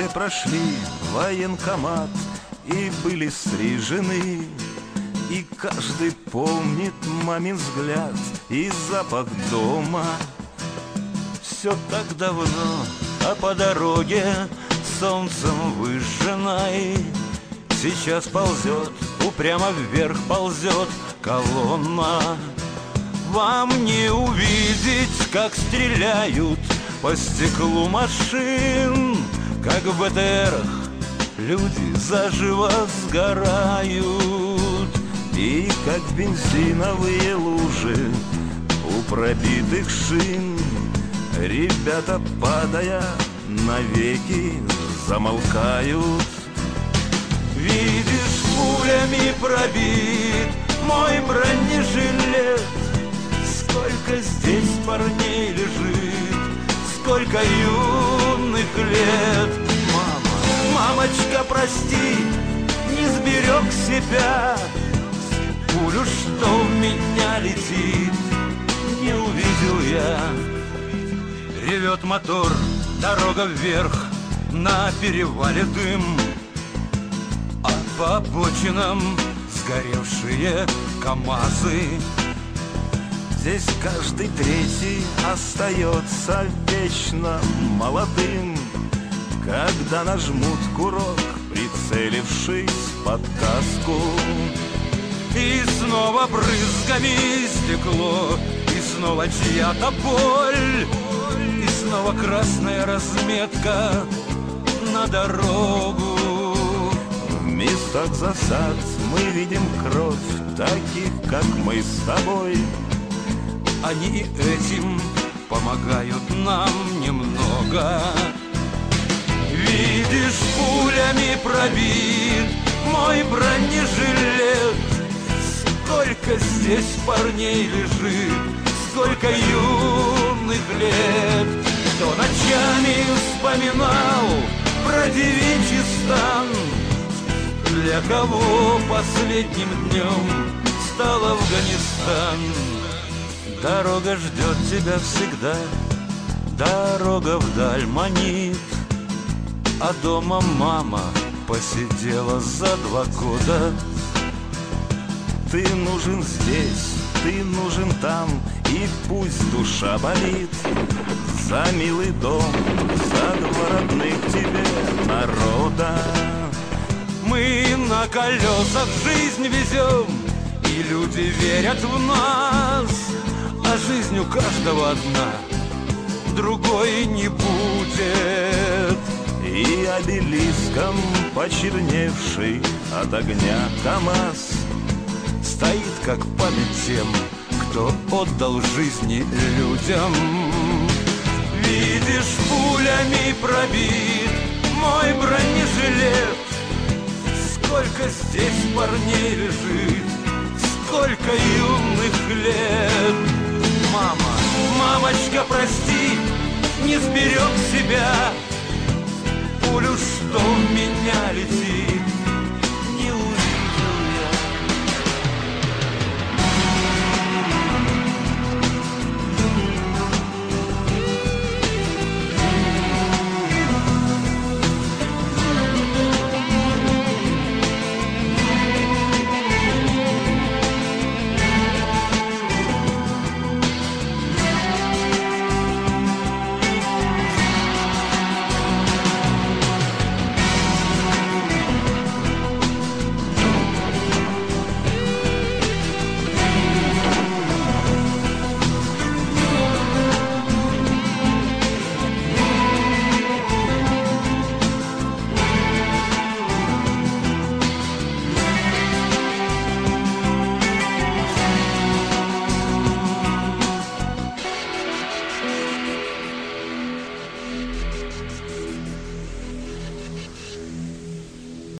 все прошли военкомат и были стрижены, и каждый помнит мамин взгляд и запах дома. Все так давно, а по дороге солнцем выжженной сейчас ползет, упрямо вверх ползет колонна. Вам не увидеть, как стреляют по стеклу машин, как в БТРах люди заживо сгорают, и как бензиновые лужи у пробитых шин ребята, падая, навеки замолкают. Видишь, пулями пробит мой бронежилет, сколько здесь парней лежит, сколько юных лет. Мамочка, прости, не сберег себя, пулю, что в меня летит, не увидел я. Ревет мотор, дорога вверх, на перевале дым, а по обочинам сгоревшие КамАЗы. Здесь каждый третий остается вечно молодым, когда нажмут курок, прицелившись под каску. И снова брызгами стекло, и снова чья-то боль, и снова красная разметка на дорогу. В местах засад мы видим кровь таких, как мы с тобой. Они этим помогают нам немного. Видишь, пулями пробит мой бронежилет, сколько здесь парней лежит, сколько юных лет. Кто ночами вспоминал про девичий стан, для кого последним днем стал Афганистан. Дорога ждет тебя всегда, дорога вдаль манит, а дома мама посидела за 2 года. Ты нужен здесь, ты нужен там, и пусть душа болит за милый дом, за 2 родных тебе народа. Мы на колесах жизнь везем, и люди верят в нас, а жизнь у каждого одна, другой не будет. И обелиском почерневший от огня КамАЗ стоит как память тем, кто отдал жизни людям. Видишь, пулями пробит мой бронежилет, сколько здесь парней лежит, сколько юных лет. Мамочка, прости, не сберег себя, пулю, что в меня летит,